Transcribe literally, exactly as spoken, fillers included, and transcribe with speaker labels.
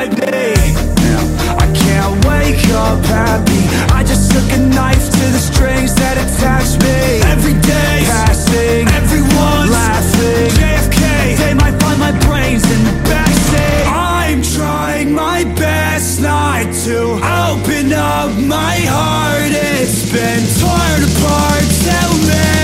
Speaker 1: inside me. Yeah. I can't wake up happy. I just took a knife to the strings that attach me. Every day passing, everyone's laughing. J F K, they might find my brains in the backseat. I'm trying my best not to open up my heart. It's been torn apart, tell me